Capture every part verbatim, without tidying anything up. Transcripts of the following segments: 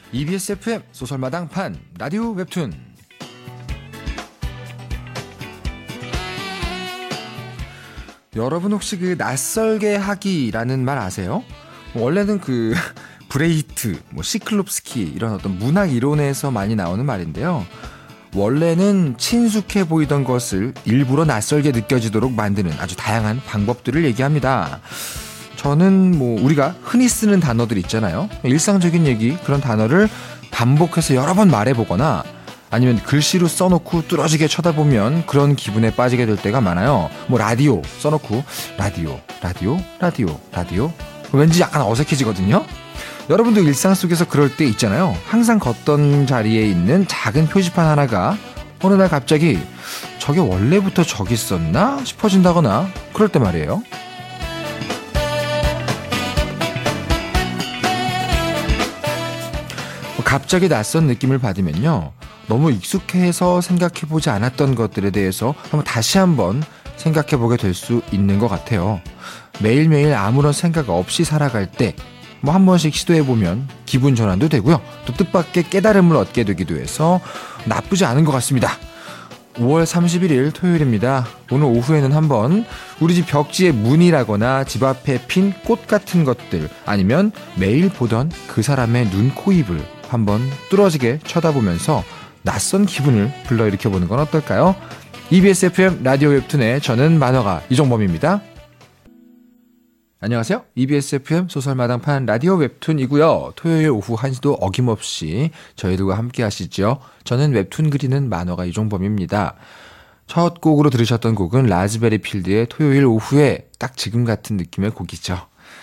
이비에스 에프엠 소설마당판 라디오 웹툰. 여러분 혹시 그 낯설게 하기라는 말 아세요? 원래는 그 브레이트, 뭐 시클롭스키 이런 어떤 문학 이론에서 많이 나오는 말인데요. 원래는 친숙해 보이던 것을 일부러 낯설게 느껴지도록 만드는 아주 다양한 방법들을 얘기합니다. 저는 뭐 우리가 흔히 쓰는 단어들 있잖아요. 일상적인 얘기, 그런 단어를 반복해서 여러 번 말해보거나 아니면 글씨로 써놓고 뚫어지게 쳐다보면 그런 기분에 빠지게 될 때가 많아요. 뭐 라디오 써놓고 라디오, 라디오, 라디오, 라디오 왠지 약간 어색해지거든요. 여러분도 일상 속에서 그럴 때 있잖아요. 항상 걷던 자리에 있는 작은 표지판 하나가 어느 날 갑자기 저게 원래부터 저기 있었나 싶어진다거나 그럴 때 말이에요. 갑자기 낯선 느낌을 받으면요, 너무 익숙해서 생각해보지 않았던 것들에 대해서 한번 다시 한번 생각해보게 될 수 있는 것 같아요. 매일매일 아무런 생각 없이 살아갈 때 뭐 한 번씩 시도해보면 기분 전환도 되고요, 또 뜻밖의 깨달음을 얻게 되기도 해서 나쁘지 않은 것 같습니다. 오월 삼십일일 토요일입니다. 오늘 오후에는 한번 우리 집 벽지에 문이라거나 집 앞에 핀 꽃 같은 것들, 아니면 매일 보던 그 사람의 눈, 코, 입을 한번 뚫어지게 쳐다보면서 낯선 기분을 불러일으켜보는 건 어떨까요? 이비에스 에프엠 라디오 웹툰의 저는 만화가 이종범입니다. 안녕하세요. 이비에스 에프엠 소설마당판 라디오 웹툰이고요. 토요일 오후 한 시도 어김없이 저희들과 함께 하시죠. 저는 웹툰 그리는 만화가 이종범입니다. 첫 곡으로 들으셨던 곡은 라즈베리 필드의 토요일 오후에 딱 지금 같은 느낌의 곡이죠.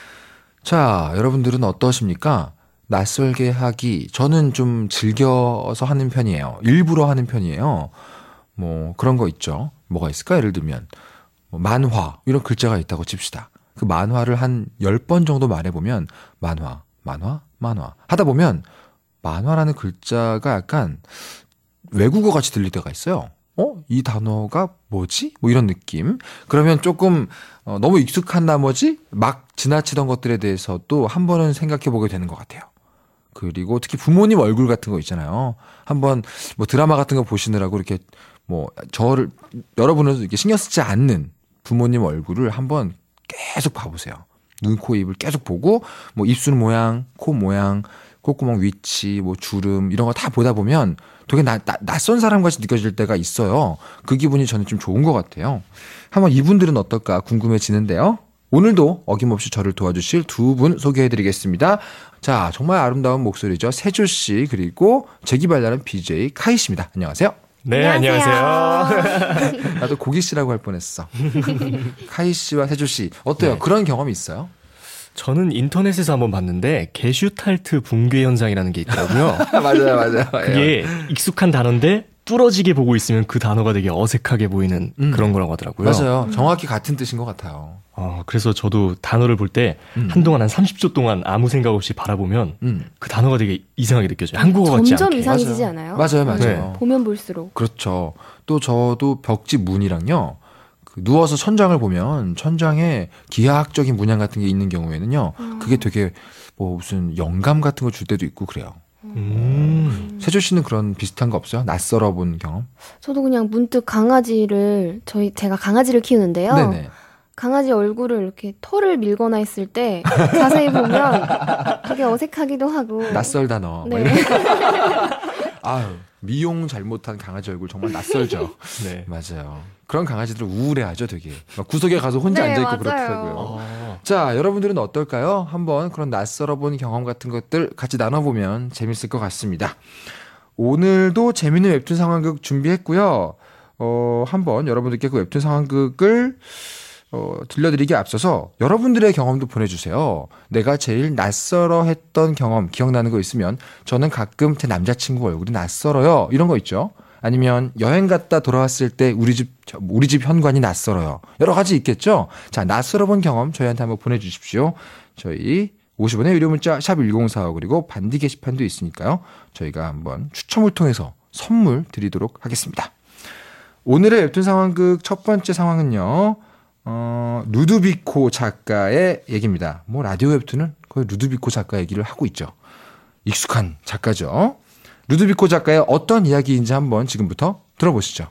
자, 여러분들은 어떠십니까? 낯설게 하기, 저는 좀 즐겨서 하는 편이에요. 일부러 하는 편이에요. 뭐 그런 거 있죠. 뭐가 있을까? 예를 들면 뭐 만화 이런 글자가 있다고 칩시다. 그 만화를 한 열 번 정도 말해보면 만화, 만화, 만화 하다 보면 만화라는 글자가 약간 외국어 같이 들릴 때가 있어요. 어? 이 단어가 뭐지? 뭐 이런 느낌. 그러면 조금 어, 너무 익숙한 나머지 막 지나치던 것들에 대해서도 한 번은 생각해보게 되는 것 같아요. 그리고 특히 부모님 얼굴 같은 거 있잖아요. 한번 뭐 드라마 같은 거 보시느라고 이렇게 뭐 저를, 여러분은 이렇게 신경 쓰지 않는 부모님 얼굴을 한번 계속 봐보세요. 눈, 코, 입을 계속 보고 뭐 입술 모양, 코 모양, 콧구멍 위치, 뭐 주름 이런 거 다 보다 보면 되게 나, 나, 낯선 사람같이 느껴질 때가 있어요. 그 기분이 저는 좀 좋은 것 같아요. 한번 이분들은 어떨까 궁금해지는데요. 오늘도 어김없이 저를 도와주실 두 분 소개해드리겠습니다. 자, 정말 아름다운 목소리죠. 세조씨, 그리고 재기발랄한 비제이 카이씨입니다. 안녕하세요. 네, 안녕하세요. 안녕하세요. 나도 고기씨라고 할 뻔했어. 카이씨와 세조씨, 어때요? 네. 그런 경험이 있어요? 저는 인터넷에서 한번 봤는데 게슈탈트 붕괴 현상이라는 게 있더라고요. 맞아요, 맞아요. 그게 익숙한 단어인데 뚫어지게 보고 있으면 그 단어가 되게 어색하게 보이는 음. 그런 거라고 하더라고요. 맞아요. 정확히 같은 뜻인 것 같아요. 어, 그래서 저도 단어를 볼 때 음. 한동안 한 삼십 초 동안 아무 생각 없이 바라보면 음. 그 단어가 되게 이상하게 느껴져요. 한국어 같지 않게. 점점 이상해지지 않아요? 맞아요, 맞아요. 네. 보면 볼수록. 그렇죠. 또 저도 벽지 문이랑요, 그 누워서 천장을 보면 천장에 기하학적인 문양 같은 게 있는 경우에는요, 음. 그게 되게 뭐 무슨 영감 같은 거 줄 때도 있고 그래요. 음. 세조 씨는 그런 비슷한 거 없어요? 낯설어 본 경험? 저도 그냥 문득 강아지를, 저희 제가 강아지를 키우는데요. 네네. 강아지 얼굴을 이렇게 털을 밀거나 했을 때 자세히 보면 되게 어색하기도 하고. 낯설다 너. 네. 아유, 미용 잘못한 강아지 얼굴 정말 낯설죠. 네, 맞아요. 그런 강아지들은 우울해하죠, 되게. 막 구석에 가서 혼자 네, 앉아있고 맞아요. 그렇더라고요. 아. 자, 여러분들은 어떨까요? 한번 그런 낯설어 본 경험 같은 것들 같이 나눠보면 재밌을 것 같습니다. 오늘도 재밌는 웹툰 상황극 준비했고요. 어, 한번 여러분들께 그 웹툰 상황극을 어, 들려드리기에 앞서서 여러분들의 경험도 보내주세요. 내가 제일 낯설어 했던 경험 기억나는 거 있으면, 저는 가끔 제 남자친구 얼굴이 낯설어요, 이런 거 있죠. 아니면 여행 갔다 돌아왔을 때 우리 집 우리 집 현관이 낯설어요. 여러 가지 있겠죠. 자, 낯설어 본 경험 저희한테 한번 보내주십시오. 저희 오십 원의 유료 문자 샵 일공사오, 그리고 반디 게시판도 있으니까요. 저희가 한번 추첨을 통해서 선물 드리도록 하겠습니다. 오늘의 웹툰 상황극 첫 번째 상황은요, 어, 루드비코 작가의 얘기입니다. 뭐 라디오 웹툰은 거의 루드비코 작가 얘기를 하고 있죠. 익숙한 작가죠. 루드비코 작가의 어떤 이야기인지 한번 지금부터 들어보시죠.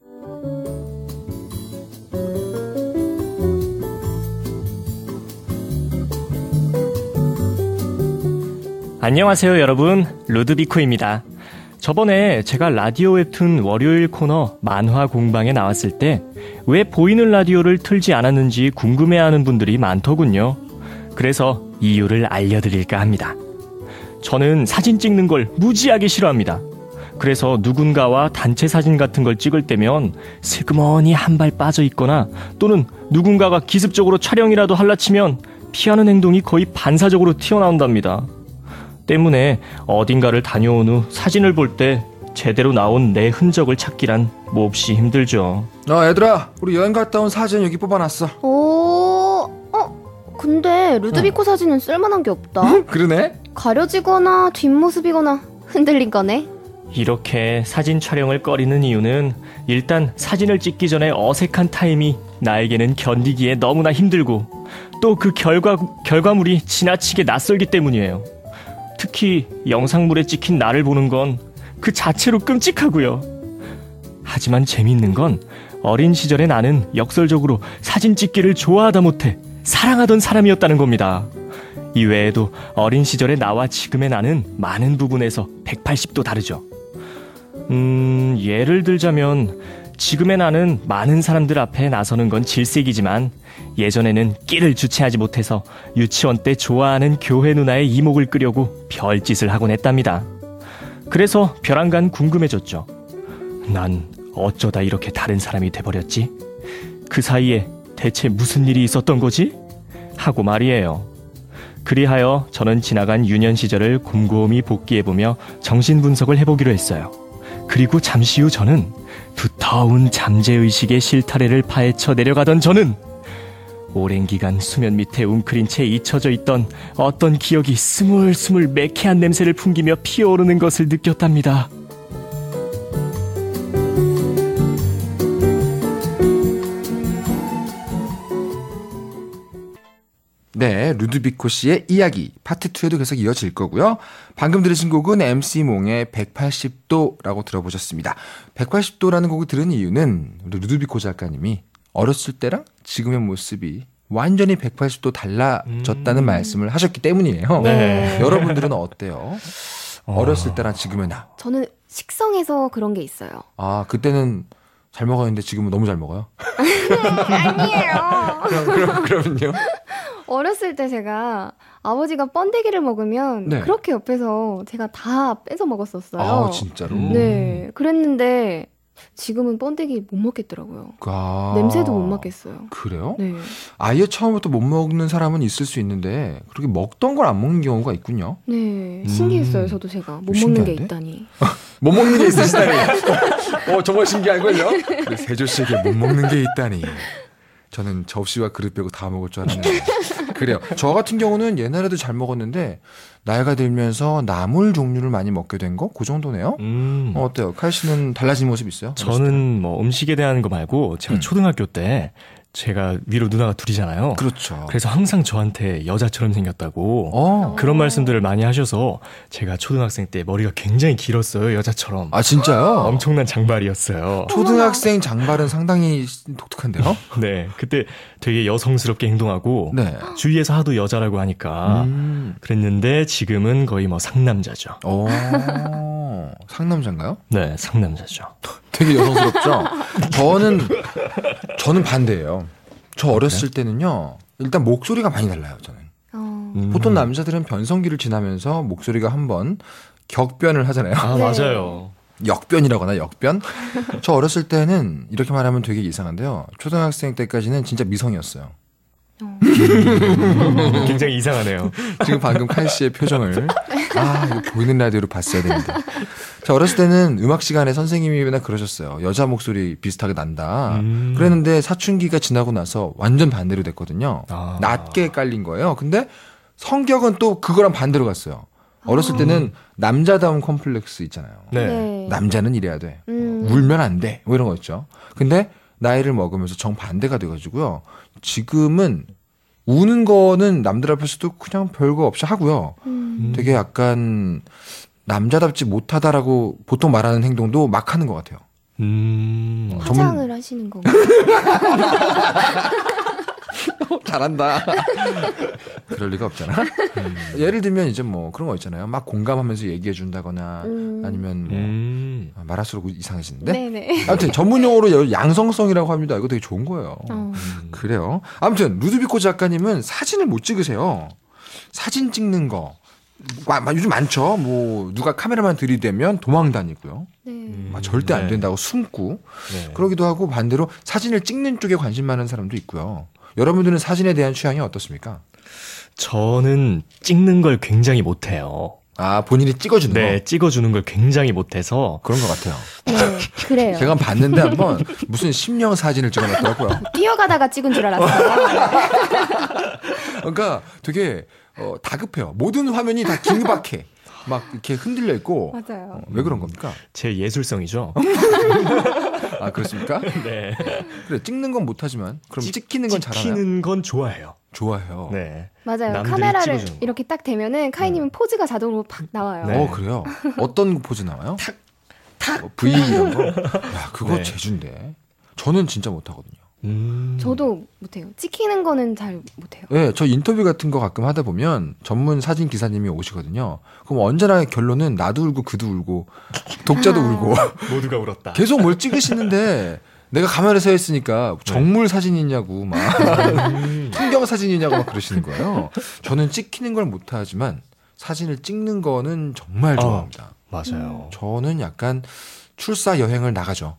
안녕하세요 여러분, 루드비코입니다. 저번에 제가 라디오 웹툰 월요일 코너 만화 공방에 나왔을 때 왜 보이는 라디오를 틀지 않았는지 궁금해하는 분들이 많더군요. 그래서 이유를 알려드릴까 합니다. 저는 사진 찍는 걸 무지하게 싫어합니다. 그래서 누군가와 단체 사진 같은 걸 찍을 때면 슬그머니 한 발 빠져 있거나 또는 누군가가 기습적으로 촬영이라도 할라치면 피하는 행동이 거의 반사적으로 튀어나온답니다. 때문에 어딘가를 다녀온 후 사진을 볼 때 제대로 나온 내 흔적을 찾기란 몹시 힘들죠. 어, 얘들아, 우리 여행 갔다 온 사진 여기 뽑아놨어. 오, 어, 근데 루드비코 응. 사진은 쓸만한 게 없다. 응? 그러네. 가려지거나 뒷모습이거나 흔들린 거네. 이렇게 사진 촬영을 꺼리는 이유는 일단 사진을 찍기 전에 어색한 타임이 나에게는 견디기에 너무나 힘들고 또 그 결과, 결과물이 지나치게 낯설기 때문이에요. 특히 영상물에 찍힌 나를 보는 건 그 자체로 끔찍하고요. 하지만 재미있는 건 어린 시절의 나는 역설적으로 사진 찍기를 좋아하다 못해 사랑하던 사람이었다는 겁니다. 이외에도 어린 시절의 나와 지금의 나는 많은 부분에서 백팔십 도 다르죠. 음, 예를 들자면 지금의 나는 많은 사람들 앞에 나서는 건 질색이지만 예전에는 끼를 주체하지 못해서 유치원 때 좋아하는 교회 누나의 이목을 끄려고 별짓을 하곤 했답니다. 그래서 벼랑간 궁금해졌죠. 난 어쩌다 이렇게 다른 사람이 돼버렸지? 그 사이에 대체 무슨 일이 있었던 거지? 하고 말이에요. 그리하여 저는 지나간 유년 시절을 곰곰이 복기해보며 정신분석을 해보기로 했어요. 그리고 잠시 후 저는 두터운 잠재의식의 실타래를 파헤쳐 내려가던 저는 오랜 기간 수면 밑에 웅크린 채 잊혀져 있던 어떤 기억이 스물스물 매캐한 냄새를 풍기며 피어오르는 것을 느꼈답니다. 네, 루드비코 씨의 이야기 파트 이에도 계속 이어질 거고요. 방금 들으신 곡은 엠씨몽의 백팔십 도라고 들어보셨습니다. 백팔십 도라는 곡을 들은 이유는 우리 루드비코 작가님이 어렸을 때랑 지금의 모습이 완전히 백팔십 도 달라졌다는 음. 말씀을 하셨기 때문이에요. 네. 여러분들은 어때요? 어렸을 때랑 지금의 나. 저는 식성에서 그런 게 있어요. 아, 그때는 잘 먹었는데 지금은 너무 잘 먹어요? 아니에요. 그럼, 그럼, 그럼요. 어렸을 때 제가 아버지가 번데기를 먹으면 네. 그렇게 옆에서 제가 다 뺏어 먹었었어요. 아, 진짜로? 네. 그랬는데 지금은 번데기 못 먹겠더라고요. 아, 냄새도 못 맡겠어요. 그래요? 네. 아예 처음부터 못 먹는 사람은 있을 수 있는데 그렇게 먹던 걸 안 먹는 경우가 있군요. 네. 신기했어요. 음. 저도 제가 못 신기한데? 먹는 게 있다니. 못 먹는 게 있으시다니. 어, 정말 신기하군요. 세조 씨에게 못 먹는 게 있다니. 저는 접시와 그릇 빼고 다 먹을 줄 알았는데. 그래요. 저 같은 경우는 옛날에도 잘 먹었는데 나이가 들면서 나물 종류를 많이 먹게 된 거? 그 정도네요. 음. 어, 어때요? 칼 씨는 달라진 모습 있어요? 저는 뭐 음식에 대한 거 말고 제가 음. 초등학교 때 제가 위로 누나가 둘이잖아요. 그렇죠. 그래서 항상 저한테 여자처럼 생겼다고 오. 그런 말씀들을 많이 하셔서 제가 초등학생 때 머리가 굉장히 길었어요. 여자처럼. 아, 진짜요? 엄청난 장발이었어요. 초등학생 장발은 상당히 독특한데요? 네. 그때 되게 여성스럽게 행동하고 네. 주위에서 하도 여자라고 하니까 음. 그랬는데 지금은 거의 뭐 상남자죠. 오. 상남자인가요? 네. 상남자죠. 되게 여성스럽죠? 저는 저는 반대예요. 저 어렸을 때는요. 일단 목소리가 많이 달라요. 저는. 어. 음. 보통 남자들은 변성기를 지나면서 목소리가 한번 격변을 하잖아요. 아, 네. 맞아요. 역변이라거나 역변? 저 어렸을 때는 이렇게 말하면 되게 이상한데요. 초등학생 때까지는 진짜 미성이었어요. 어. 굉장히 이상하네요. 지금 방금 칼 씨의 표정을 아, 이거 보이는 라디오로 봤어야 되는데. 저 어렸을 때는 음악 시간에 선생님이 맨날 그러셨어요. 여자 목소리 비슷하게 난다. 음. 그랬는데 사춘기가 지나고 나서 완전 반대로 됐거든요. 아. 낮게 깔린 거예요. 근데 성격은 또 그거랑 반대로 갔어요. 어렸을 때는 남자다운 컴플렉스 있잖아요. 네. 네. 남자는 이래야 돼. 음. 울면 안 돼. 뭐 이런 거 있죠. 근데 나이를 먹으면서 정반대가 돼가지고요. 지금은 우는 거는 남들 앞에서도 그냥 별거 없이 하고요. 음. 되게 약간 남자답지 못하다라고 보통 말하는 행동도 막 하는 것 같아요. 음. 어, 화장을 전문... 하시는 건가요? 잘한다. 그럴 리가 없잖아. 음. 예를 들면 이제 뭐 그런 거 있잖아요. 막 공감하면서 얘기해 준다거나 음. 아니면 뭐 음. 말할수록 이상해지는데. 네네. 아무튼 전문 용어로 양성성이라고 합니다. 이거 되게 좋은 거예요. 어. 음. 그래요. 아무튼 루드비코 작가님은 사진을 못 찍으세요. 사진 찍는 거 요즘 많죠. 뭐 누가 카메라만 들이대면 도망 다니고요. 네. 음, 절대 안 된다고 숨고 네. 그러기도 하고 반대로 사진을 찍는 쪽에 관심 많은 사람도 있고요. 여러분들은 사진에 대한 취향이 어떻습니까? 저는 찍는 걸 굉장히 못해요. 아, 본인이 찍어주는 거? 네, 찍어주는 걸 굉장히 못해서. 그런 것 같아요. 네, 그래요. 제가 봤는데 한번 무슨 심령 사진을 찍어놨더라고요. 뛰어가다가 찍은 줄 알았어요. 그러니까 되게 어, 다급해요. 모든 화면이 다 긴박해. 막 이렇게 흔들려 있고. 맞아요. 어, 왜 그런 겁니까? 제 예술성이죠. 아, 그렇습니까? 네. 그래, 찍는 건 못하지만 그럼 찍, 찍히는 건 잘하나요? 찍히는 건 좋아해요. 좋아해요. 네. 맞아요. 카메라를 이렇게 딱 대면은 카이님은 음. 포즈가 자동으로 팍 나와요. 네. 어, 그래요? 어떤 포즈 나와요? 탁, 탁. 어, V 이런 거? 야, 그거 네. 재주인데. 저는 진짜 못하거든요. 음. 저도 못해요. 찍히는 거는 잘 못해요. 네, 저 인터뷰 같은 거 가끔 하다 보면 전문 사진 기사님이 오시거든요. 그럼 언제나 결론은 나도 울고 그도 울고 독자도 아. 울고 모두가 울었다. 계속 뭘 찍으시는데 내가 가만히 서 있으니까 정물 사진이냐고 막 풍경 사진이냐고 막 그러시는 거예요. 저는 찍히는 걸 못하지만 사진을 찍는 거는 정말 좋아합니다. 어, 맞아요. 저는 약간 출사 여행을 나가죠.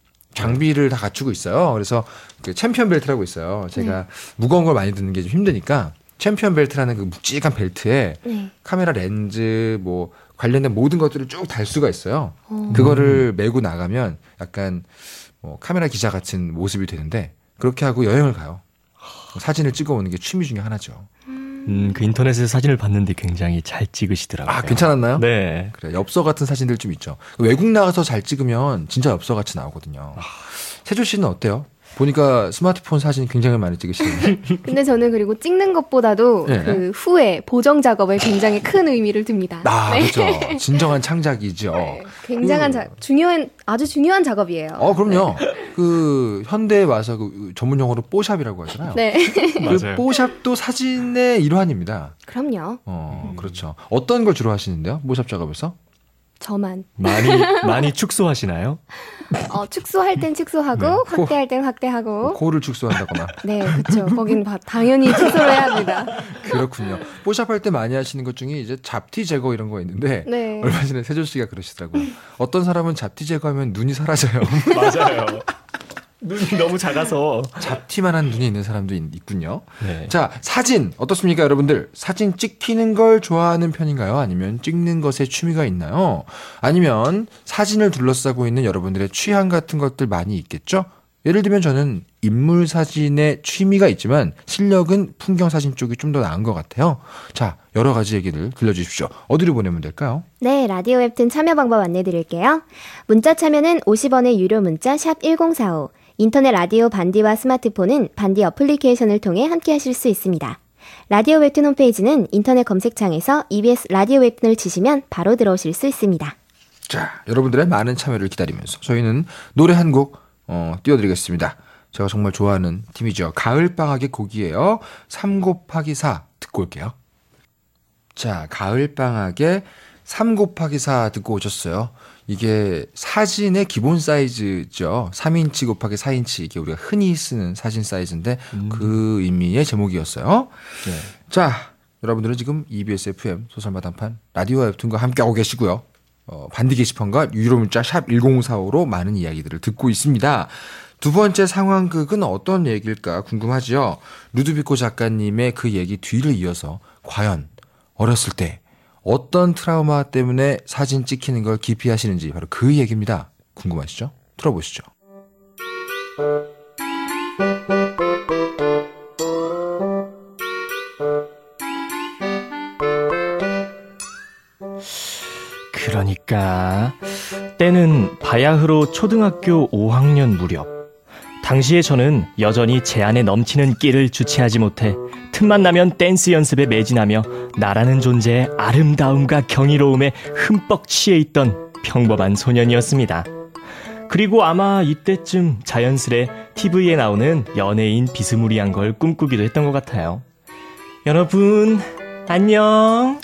장비를 다 갖추고 있어요. 그래서 그 챔피언 벨트라고 있어요. 제가 네. 무거운 걸 많이 드는 게 좀 힘드니까 챔피언 벨트라는 그 묵직한 벨트에 네. 카메라 렌즈 뭐 관련된 모든 것들을 쭉 달 수가 있어요. 오. 그거를 메고 나가면 약간 뭐 카메라 기자 같은 모습이 되는데 그렇게 하고 여행을 가요. 사진을 찍어오는 게 취미 중에 하나죠. 음, 그 인터넷에서 사진을 봤는데 굉장히 잘 찍으시더라고요. 아, 괜찮았나요? 네. 그래, 엽서 같은 사진들 좀 있죠. 외국 나가서 잘 찍으면 진짜 엽서 같이 나오거든요. 아. 세조 씨는 어때요? 보니까 스마트폰 사진 굉장히 많이 찍으시는데. 근데 저는 그리고 찍는 것보다도 네. 그 후에 보정 작업에 굉장히 큰 의미를 둡니다. 아, 네. 그렇죠. 진정한 창작이죠. 네. 굉장한 그... 자, 중요한 아주 중요한 작업이에요. 어, 그럼요. 네. 그 현대에 와서 그 전문 용어로 뽀샵이라고 하잖아요. 네. 그 맞아요. 뽀샵도 사진의 일환입니다. 그럼요. 어, 그렇죠. 어떤 걸 주로 하시는데요? 뽀샵 작업에서? 저만. 많이 많이 축소하시나요? 어, 축소할 땐 축소하고 네. 확대할 땐 확대하고. 코를 축소한다거나. 네, 그렇죠. 거긴 당연히 축소를 해야 합니다. 그렇군요. 뽀샵할 때 많이 하시는 것 중에 이제 잡티 제거 이런 거 있는데 네. 얼마 전에 세조 씨가 그러시더라고요. 어떤 사람은 잡티 제거하면 눈이 사라져요. 맞아요. 눈이 너무 작아서 잡티만한 눈이 있는 사람도 있군요. 네. 자, 사진 어떻습니까, 여러분들? 사진 찍히는 걸 좋아하는 편인가요? 아니면 찍는 것에 취미가 있나요? 아니면 사진을 둘러싸고 있는 여러분들의 취향 같은 것들 많이 있겠죠? 예를 들면 저는 인물 사진에 취미가 있지만 실력은 풍경 사진 쪽이 좀 더 나은 것 같아요. 자, 여러 가지 얘기를 들려주십시오. 어디로 보내면 될까요? 네, 라디오 웹툰 참여 방법 안내드릴게요. 문자 참여는 오십 원의 유료 문자 샵 일공사오, 인터넷 라디오 반디와 스마트폰은 반디 어플리케이션을 통해 함께하실 수 있습니다. 라디오 웹툰 홈페이지는 인터넷 검색창에서 이비에스 라디오 웹툰을 치시면 바로 들어오실 수 있습니다. 자, 여러분들의 많은 참여를 기다리면서 저희는 노래 한 곡 어, 띄워드리겠습니다. 제가 정말 좋아하는 팀이죠. 가을방학의 곡이에요. 삼 곱하기 사 듣고 올게요. 자, 가을방학의 삼 곱하기 사 듣고 오셨어요. 이게 사진의 기본 사이즈죠. 삼 인치 곱하기 사 인치, 이게 우리가 흔히 쓰는 사진 사이즈인데 음. 그 의미의 제목이었어요. 네. 자, 여러분들은 지금 이비에스 에프엠 소설마당판 라디오 웹툰과 함께하고 계시고요. 어, 반디 게시판과 유료 문자 샵 일공사오로 많은 이야기들을 듣고 있습니다. 두 번째 상황극은 어떤 얘기일까 궁금하죠. 루드비코 작가님의 그 얘기 뒤를 이어서 과연 어렸을 때 어떤 트라우마 때문에 사진 찍히는 걸 기피하시는지 바로 그 얘기입니다. 궁금하시죠? 들어보시죠. 그러니까 때는 바야흐로 초등학교 오 학년 무렵. 당시에 저는 여전히 제 안에 넘치는 끼를 주체하지 못해 틈만 나면 댄스 연습에 매진하며 나라는 존재의 아름다움과 경이로움에 흠뻑 취해 있던 평범한 소년이었습니다. 그리고 아마 이때쯤 자연스레 티비에 나오는 연예인 비스무리한 걸 꿈꾸기도 했던 것 같아요. 여러분, 안녕.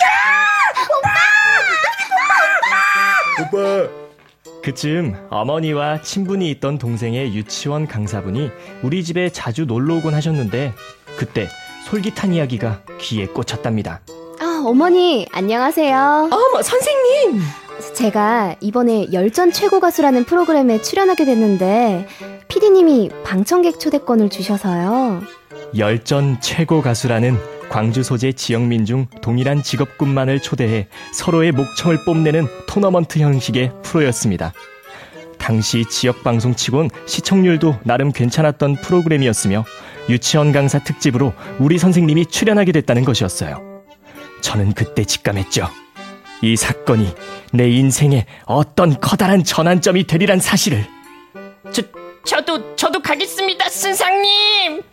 오빠! 그쯤 어머니와 친분이 있던 동생의 유치원 강사분이 우리 집에 자주 놀러 오곤 하셨는데 그때 솔깃한 이야기가 귀에 꽂혔답니다. 아, 어머니, 안녕하세요. 어머, 선생님! 제가 이번에 열전 최고 가수라는 프로그램에 출연하게 됐는데 피디님이 방청객 초대권을 주셔서요. 열전 최고 가수라는 광주 소재 지역민 중 동일한 직업군만을 초대해 서로의 목청을 뽐내는 토너먼트 형식의 프로였습니다. 당시 지역방송치곤 시청률도 나름 괜찮았던 프로그램이었으며 유치원 강사 특집으로 우리 선생님이 출연하게 됐다는 것이었어요. 저는 그때 직감했죠. 이 사건이 내 인생에 어떤 커다란 전환점이 되리란 사실을. 저, 저도, 저도 가겠습니다, 선생님!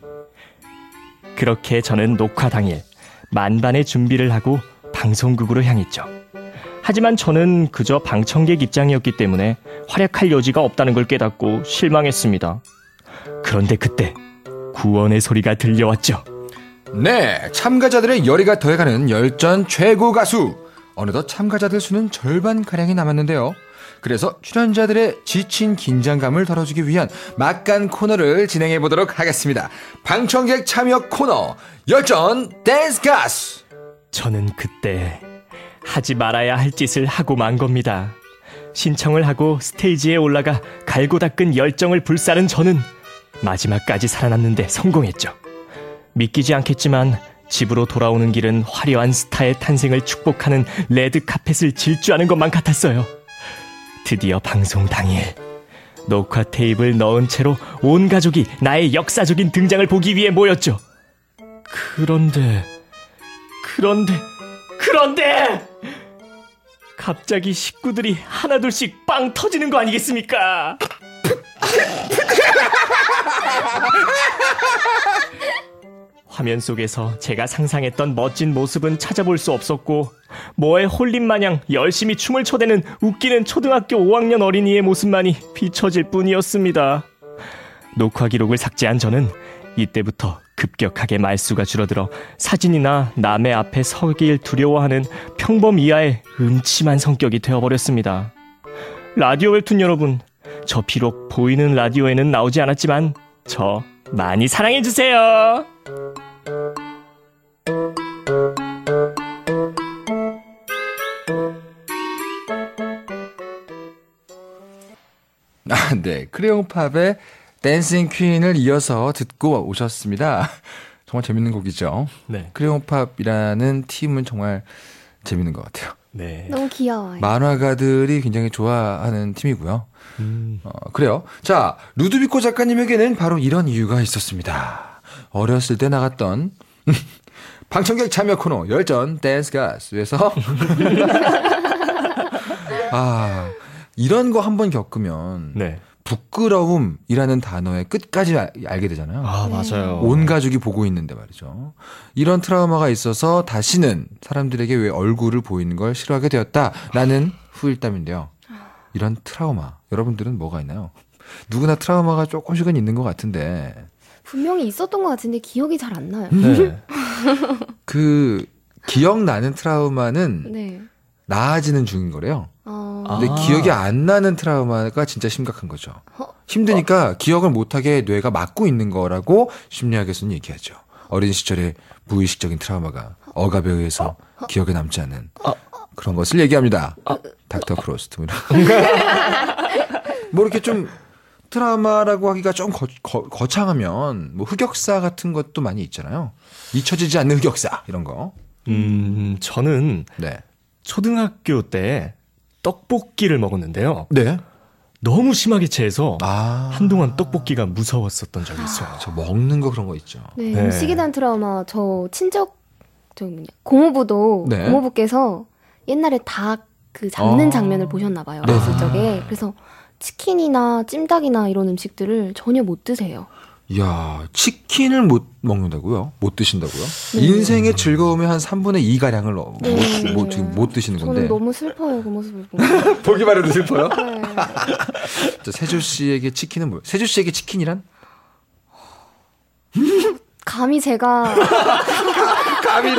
그렇게 저는 녹화 당일 만반의 준비를 하고 방송국으로 향했죠. 하지만 저는 그저 방청객 입장이었기 때문에 활약할 여지가 없다는 걸 깨닫고 실망했습니다. 그런데 그때 구원의 소리가 들려왔죠. 네, 참가자들의 열의가 더해가는 열전 최고 가수. 어느덧 참가자들 수는 절반가량이 남았는데요. 그래서 출연자들의 지친 긴장감을 덜어주기 위한 막간 코너를 진행해 보도록 하겠습니다. 방청객 참여 코너 열전 댄스 가수. 저는 그때 하지 말아야 할 짓을 하고 만 겁니다. 신청을 하고 스테이지에 올라가 갈고 닦은 열정을 불사른 저는 마지막까지 살아남는데 성공했죠. 믿기지 않겠지만 집으로 돌아오는 길은 화려한 스타의 탄생을 축복하는 레드 카펫을 질주하는 것만 같았어요. 드디어 방송 당일 녹화 테이프를 넣은 채로 온 가족이 나의 역사적인 등장을 보기 위해 모였죠. 그런데 그런데 그런데 갑자기 식구들이 하나둘씩 빵 터지는 거 아니겠습니까? 화면 속에서 제가 상상했던 멋진 모습은 찾아볼 수 없었고 뭐에 홀린 마냥 열심히 춤을 춰대는 웃기는 초등학교 오 학년 어린이의 모습만이 비춰질 뿐이었습니다. 녹화 기록을 삭제한 저는 이때부터 급격하게 말수가 줄어들어 사진이나 남의 앞에 서길 두려워하는 평범 이하의 음침한 성격이 되어버렸습니다. 라디오 웹툰 여러분, 저 비록 보이는 라디오에는 나오지 않았지만 저 많이 사랑해주세요. 아, 네. 크레용팝의 댄싱 퀸을 이어서 듣고 오셨습니다. 정말 재밌는 곡이죠. 네. 크레용팝이라는 팀은 정말 재밌는 것 같아요. 네. 너무 귀여워요. 만화가들이 굉장히 좋아하는 팀이고요. 음. 어, 그래요. 자, 루드비코 작가님에게는 바로 이런 이유가 있었습니다. 어렸을 때 나갔던 방청객 참여 코너 열전 댄스 가수에서 아, 이런 거 한번 겪으면 네. 부끄러움이라는 단어의 끝까지 알, 알게 되잖아요. 아, 맞아요. 온 가족이 보고 있는데 말이죠. 이런 트라우마가 있어서 다시는 사람들에게 왜 얼굴을 보이는 걸 싫어하게 되었다라는 후일담인데요. 이런 트라우마, 여러분들은 뭐가 있나요? 누구나 트라우마가 조금씩은 있는 것 같은데. 분명히 있었던 것 같은데 기억이 잘 안 나요. 네. 그 기억나는 트라우마는 네. 나아지는 중인 거래요. 어... 근데 아. 기억이 안 나는 트라우마가 진짜 심각한 거죠. 힘드니까 기억을 못하게 뇌가 막고 있는 거라고 심리학에서는 얘기하죠. 어린 시절의 무의식적인 트라우마가 억압에 의해서 기억에 남지 않는 그런 것을 얘기합니다. 닥터 프로스트. 뭐 이렇게 좀 트라우마라고 하기가 좀 거, 거, 거창하면 뭐 흑역사 같은 것도 많이 있잖아요. 잊혀지지 않는 흑역사 이런 거. 음, 저는 네. 초등학교 때 떡볶이를 먹었는데요. 네. 너무 심하게 체해서 아. 한동안 떡볶이가 무서웠었던 적이 있어요. 저 먹는 거 그런 거 있죠. 네, 네. 음식에 대한 트라우마 저 친척 저 뭐냐 고모부도 네. 고모부께서 옛날에 닭 그 잡는 아. 장면을 보셨나 봐요. 네. 어렸을 적에. 그래서 치킨이나 찜닭이나 이런 음식들을 전혀 못 드세요. 이야, 치킨을 못 먹는다고요? 못 드신다고요? 네. 인생의 즐거움의 한 삼분의 이 가량을 못, 네. 못, 지금 못 드시는 건데. 저는 너무 슬퍼요, 그 모습을 보면. 보기만 해도 슬퍼요? 네. 자, 세주 씨에게 치킨은 뭐예요? 세주 씨에게 치킨이란? 감히 제가 감이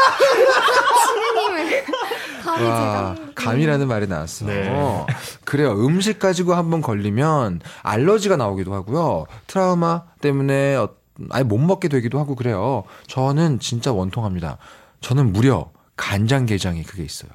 신우님을 감히 와, 제가 감이라는 말이 나왔어. 네. 그래요. 음식 가지고 한번 걸리면 알러지가 나오기도 하고요. 트라우마 때문에 어, 아예 못 먹게 되기도 하고 그래요. 저는 진짜 원통합니다. 저는 무려 간장게장이 그게 있어요.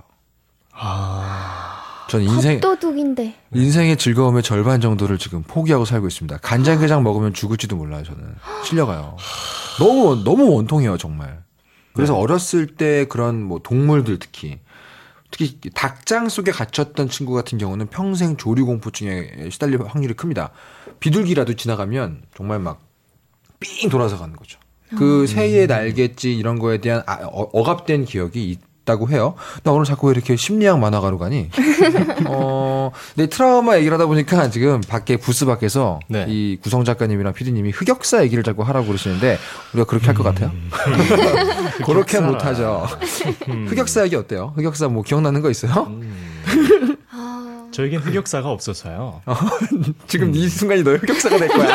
아, 전 인생 밥도둑인데. 인생의 즐거움의 절반 정도를 지금 포기하고 살고 있습니다. 간장게장 먹으면 죽을지도 몰라요. 저는 실려가요. 너무 너무 원통해요, 정말. 그래서 네. 어렸을 때 그런 뭐 동물들 특히 특히 닭장 속에 갇혔던 친구 같은 경우는 평생 조류공포증에 시달릴 확률이 큽니다. 비둘기라도 지나가면 정말 막 삥 돌아서 가는 거죠. 그 새의 날갯짓 이런 거에 대한 아, 어, 억압된 기억이 있다고 해요. 나 오늘 자꾸 왜 이렇게 심리학 만화가로 가니? 어, 네, 트라우마 얘기를 하다 보니까 지금 밖에 부스 밖에서 네. 이 구성 작가님이랑 피디님이 흑역사 얘기를 자꾸 하라고 그러시는데 우리가 그렇게 할 것 같아요? 그렇게 못하죠. 흑역사 얘기 어때요? 흑역사 뭐 기억나는 거 있어요? 아, 저에겐 흑역사가 없어서요. 지금 이 순간이 너의 흑역사가 될 거야.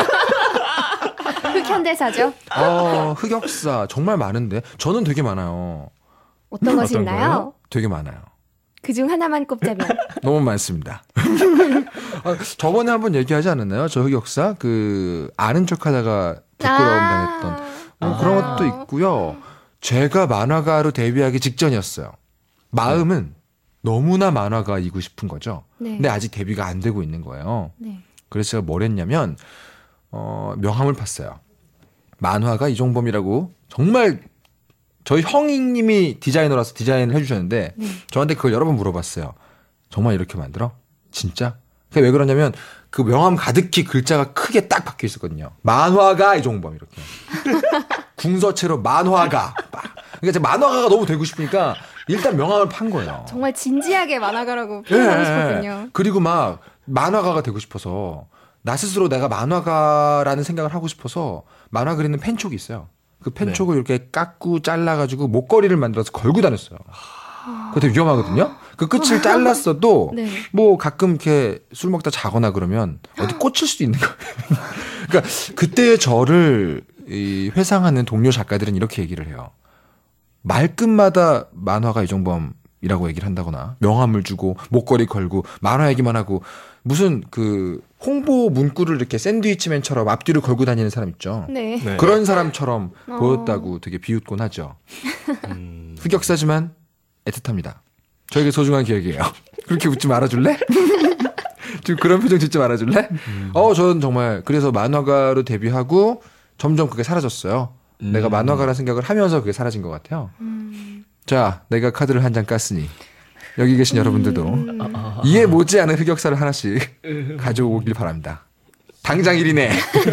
흑현대사죠. 어, 흑역사 정말 많은데 저는 되게 많아요. 어떤 것이 어떤 있나요? 거요? 되게 많아요. 그중 하나만 꼽자면. 너무 많습니다. 아, 저번에 한번 얘기하지 않았나요? 저 흑역사 그 아는 척하다가 부끄러움 당했던 뭐 아. 그런 것도 있고요. 제가 만화가로 데뷔하기 직전이었어요. 마음은 너무나 만화가이고 싶은 거죠. 네. 근데 아직 데뷔가 안 되고 있는 거예요. 네. 그래서 제가 뭘 했냐면 어, 명함을 팠어요. 만화가 이종범이라고 정말 저희 형님이 디자이너라서 디자인을 해주셨는데 네. 저한테 그걸 여러 번 물어봤어요. 정말 이렇게 만들어? 진짜? 그게 왜 그러냐면 그 명함 가득히 글자가 크게 딱 박혀 있었거든요. 만화가 이종범 이렇게. 궁서체로 만화가. 그러니까 제가 만화가가 너무 되고 싶으니까 일단 명함을 판 거예요. 정말 진지하게 만화가라고 표현하고 예. 싶었군요. 그리고 막 만화가가 되고 싶어서 나 스스로 내가 만화가라는 생각을 하고 싶어서 만화 그리는 펜촉이 있어요. 그 펜촉을 네. 이렇게 깎고 잘라가지고 목걸이를 만들어서 걸고 다녔어요. 그거 되게 위험하거든요. 그 끝을 잘랐어도 네. 뭐 가끔 이렇게 술 먹다 자거나 그러면 어디 꽂힐 수도 있는 거예요. 그러니까 그때의 저를 이 회상하는 동료 작가들은 이렇게 얘기를 해요. 말끝마다 만화가 이종범이라고 얘기를 한다거나 명함을 주고 목걸이 걸고 만화 얘기만 하고 무슨 그 홍보 문구를 이렇게 샌드위치맨처럼 앞뒤로 걸고 다니는 사람 있죠. 네. 네. 그런 사람처럼 어. 보였다고 되게 비웃곤 하죠. 음, 흑역사지만 애틋합니다. 저에게 소중한 기억이에요. 그렇게 웃지 말아줄래? 지금 그런 표정 짓지 말아줄래? 음. 어, 저는 정말 그래서 만화가로 데뷔하고 점점 그게 사라졌어요. 음. 내가 만화가라는 생각을 하면서 그게 사라진 것 같아요. 음. 자, 내가 카드를 한 장 깠으니 여기 계신 여러분들도 음. 이해 못지않은 흑역사를 하나씩 가져오길 바랍니다. 당장 일이네.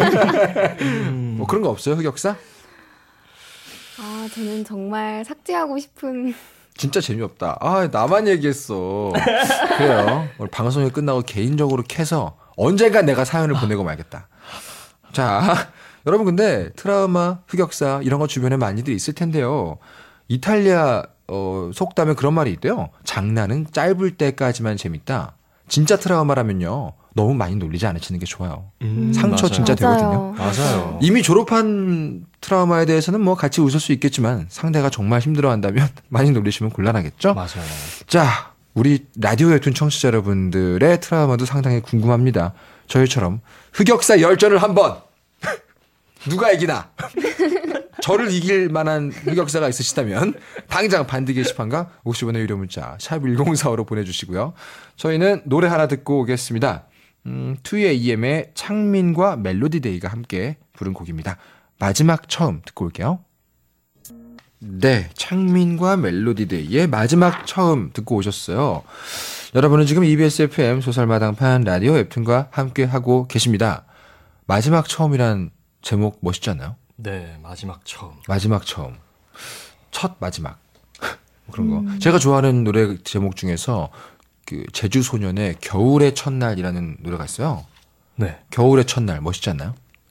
뭐 그런 거 없어요, 흑역사? 아, 저는 정말 삭제하고 싶은. 진짜 재미없다. 아, 나만 얘기했어. 그래요. 오늘 방송이 끝나고 개인적으로 캐서 언젠가 내가 사연을 보내고 말겠다. 자, 여러분 근데 트라우마, 흑역사 이런 거 주변에 많이들 있을 텐데요. 이탈리아 어, 속담에 그런 말이 있대요. 장난은 짧을 때까지만 재밌다. 진짜 트라우마라면요. 너무 많이 놀리지 않으시는 게 좋아요. 음, 상처 맞아요. 진짜 되거든요. 맞아요. 이미 졸업한 트라우마에 대해서는 뭐 같이 웃을 수 있겠지만 상대가 정말 힘들어한다면 많이 놀리시면 곤란하겠죠. 맞아요. 자, 우리 라디오 웹툰 청취자 여러분들의 트라우마도 상당히 궁금합니다. 저희처럼 흑역사 열전을 한번 누가 이기나 저를 이길 만한 흑역사가 있으시다면 당장 반디 게시판과 오십 원의 유료 문자 샵 일공사오로 보내주시고요. 저희는 노래 하나 듣고 오겠습니다. 음, 투에이엠의 창민과 멜로디데이가 함께 부른 곡입니다. 마지막 처음 듣고 올게요. 네, 창민과 멜로디데이의 마지막 처음 듣고 오셨어요. 여러분은 지금 이비에스 에프엠 소설마당판 라디오 웹툰과 함께하고 계십니다. 마지막 처음이란 제목 멋있지 않나요? 네, 마지막 처음. 마지막 처음. 첫 마지막. 그런 거. 음. 제가 좋아하는 노래 제목 중에서 그 제주 소년의 겨울의 첫날이라는 노래가 있어요. 네. 겨울의 첫날 멋있지 않나요?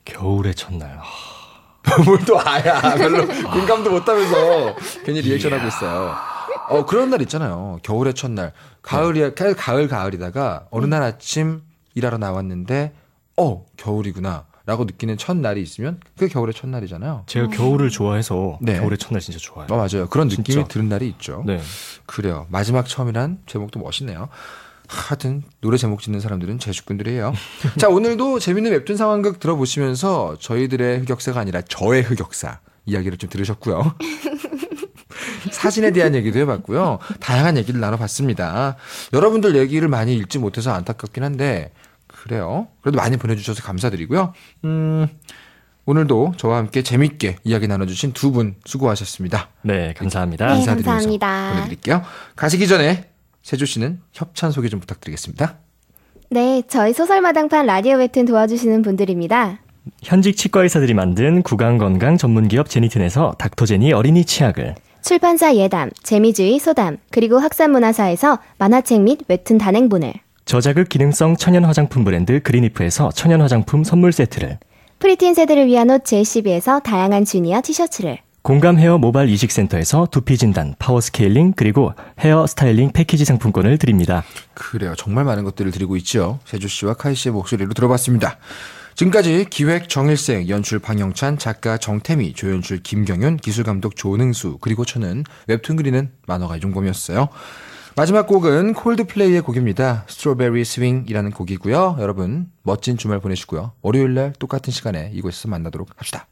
겨울의 첫날. 뭘 또 아야. 별로 공감도 못하면서 괜히 리액션하고 있어요. 어, 그런 날 있잖아요. 겨울의 첫날. 가을이야, 가을, 가을이다가 어느 날 아침 일하러 나왔는데, 어, 겨울이구나. 라고 느끼는 첫날이 있으면 그게 겨울의 첫날이잖아요. 제가 겨울을 좋아해서 네. 겨울의 첫날 진짜 좋아해요. 어, 맞아요. 그런 느낌이 진짜. 드는 날이 있죠. 네. 그래요. 마지막 처음이란 제목도 멋있네요. 하여튼 노래 제목 짓는 사람들은 제주꾼들이에요. 자, 오늘도 재밌는 웹툰 상황극 들어보시면서 저희들의 흑역사가 아니라 저의 흑역사 이야기를 좀 들으셨고요. 사진에 대한 얘기도 해봤고요. 다양한 얘기를 나눠봤습니다. 여러분들 얘기를 많이 읽지 못해서 안타깝긴 한데 그래요. 그래도 많이 보내주셔서 감사드리고요. 음, 오늘도 저와 함께 재밌게 이야기 나눠주신 두 분 수고하셨습니다. 네, 감사합니다. 네, 인사드리면서 감사합니다. 보내드릴게요. 가시기 전에 세조 씨는 협찬 소개 좀 부탁드리겠습니다. 네, 저희 소설마당판 라디오 웹툰 도와주시는 분들입니다. 현직 치과 의사들이 만든 구강건강 전문기업 제니튼에서 닥터제니 어린이 치약을, 출판사 예담, 재미주의 소담, 그리고 학산문화사에서 만화책 및 웹툰 단행본을, 저자극 기능성 천연 화장품 브랜드 그린이프에서 천연 화장품 선물 세트를, 프리틴 세대를 위한 옷 제이씨비에서 다양한 주니어 티셔츠를, 공감 헤어 모바일 이식센터에서 두피 진단, 파워 스케일링, 그리고 헤어 스타일링 패키지 상품권을 드립니다. 그래요. 정말 많은 것들을 드리고 있죠. 세조 씨와 카이 씨의 목소리로 들어봤습니다. 지금까지 기획 정일생, 연출 방영찬, 작가 정태미, 조연출 김경윤, 기술감독 조능수, 그리고 저는 웹툰 그리는 만화가 이종범이었어요. 마지막 곡은 콜드플레이의 곡입니다. 스트로베리 스윙이라는 곡이고요. 여러분 멋진 주말 보내시고요. 월요일날 똑같은 시간에 이곳에서 만나도록 합시다.